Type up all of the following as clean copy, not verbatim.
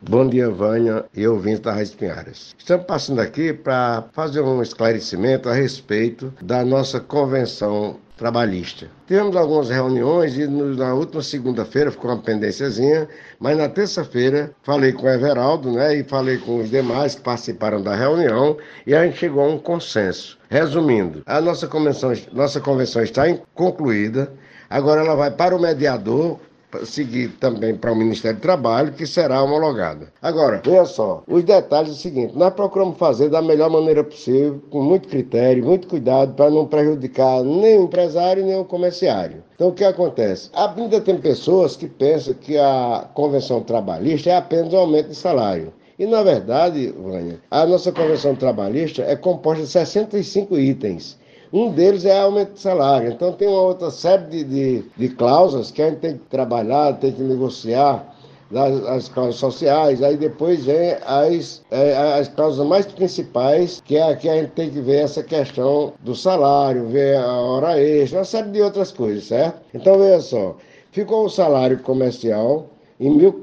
Bom dia, Vânia e ouvintes da Rádio Pinheiros. Estamos passando aqui para fazer um esclarecimento a respeito da nossa convenção trabalhista. Tivemos algumas reuniões e na última segunda-feira ficou uma pendênciazinha, mas na terça-feira falei com o Everaldo, e falei com os demais que participaram da reunião e a gente chegou a um consenso. Resumindo, a nossa convenção está concluída, agora ela vai para o mediador, seguir também para o Ministério do Trabalho, que será homologada. Agora, veja só, os detalhes é o seguinte: nós procuramos fazer da melhor maneira possível, com muito critério, muito cuidado, para não prejudicar nem o empresário, nem o comerciário. Então, o que acontece? Ainda tem pessoas que pensam que a convenção trabalhista é apenas um aumento de salário. E, na verdade, Vânia, a nossa convenção trabalhista é composta de 65 itens. Um deles é aumento de salário. Então tem uma outra série de cláusulas que a gente tem que trabalhar, tem que negociar, as cláusulas sociais. Aí depois vem as cláusulas mais principais, que é aqui a gente tem que ver essa questão do salário, ver a hora extra, uma série de outras coisas, certo? Então veja só, ficou o salário comercial em R$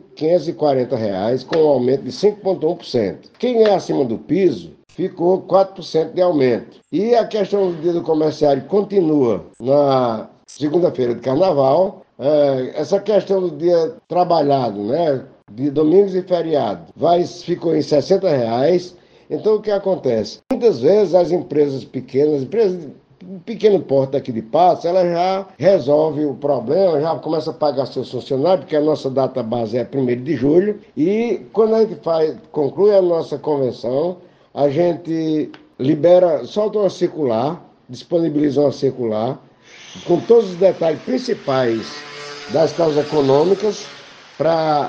1.540, com um aumento de 5,1%. Quem é acima do piso, ficou 4% de aumento. E a questão do dia do comerciário continua na segunda-feira de carnaval. Essa questão do dia trabalhado, de domingos e feriado, ficou em R$ 60. Então o que acontece? Muitas vezes as empresas pequenas, empresas de pequeno porte aqui de Patos, ela já resolve o problema, já começa a pagar seus funcionários, porque a nossa data base é 1º de julho, e quando a gente conclui a nossa convenção, a gente solta uma circular, disponibiliza uma circular, com todos os detalhes principais das causas econômicas, para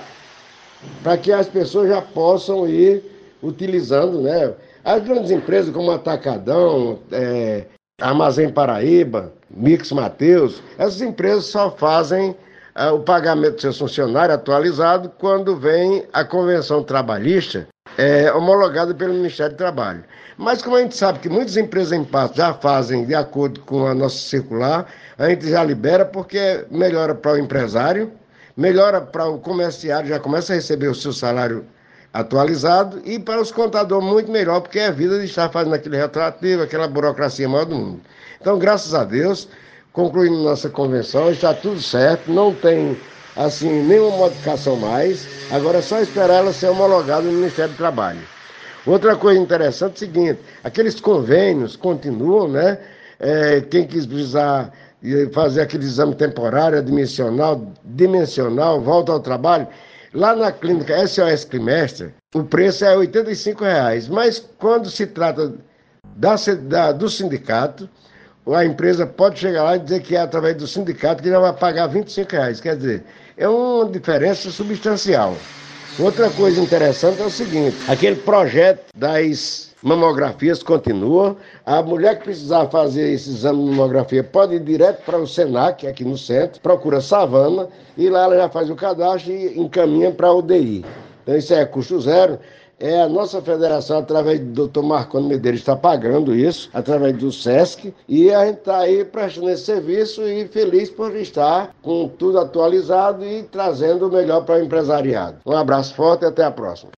que as pessoas já possam ir utilizando, As grandes empresas como Atacadão, Armazém Paraíba, Mix Mateus, essas empresas só fazem o pagamento dos seus funcionários atualizado quando vem a convenção trabalhista homologada pelo Ministério do Trabalho. Mas como a gente sabe que muitas empresas em Patos já fazem de acordo com a nossa circular, a gente já libera, porque melhora para o empresário, melhora para o comerciário, já começa a receber o seu salário atualizado, e para os contadores muito melhor, porque é a vida de estar fazendo aquele retroativo, aquela burocracia maior do mundo. Então, graças a Deus, concluindo nossa convenção, está tudo certo, não tem nenhuma modificação mais. Agora é só esperar ela ser homologada no Ministério do Trabalho. Outra coisa interessante é o seguinte: aqueles convênios continuam, quem precisar fazer aquele exame temporário, dimensional, volta ao trabalho. Lá na clínica SOS Trimestre, o preço é R$ 85, mas quando se trata do sindicato, a empresa pode chegar lá e dizer que é através do sindicato que já vai pagar R$ 25. Quer dizer, é uma diferença substancial. Outra coisa interessante é o seguinte: aquele projeto das mamografias continua. A mulher que precisar fazer esse exame de mamografia pode ir direto para o Senac, aqui no centro, procura Savana, e lá ela já faz o cadastro e encaminha para a UDI. Então isso é custo zero. A nossa federação, através do Dr. Marconi Medeiros, está pagando isso, através do SESC, e a gente está aí prestando esse serviço e feliz por estar com tudo atualizado e trazendo o melhor para o empresariado. Um abraço forte e até a próxima.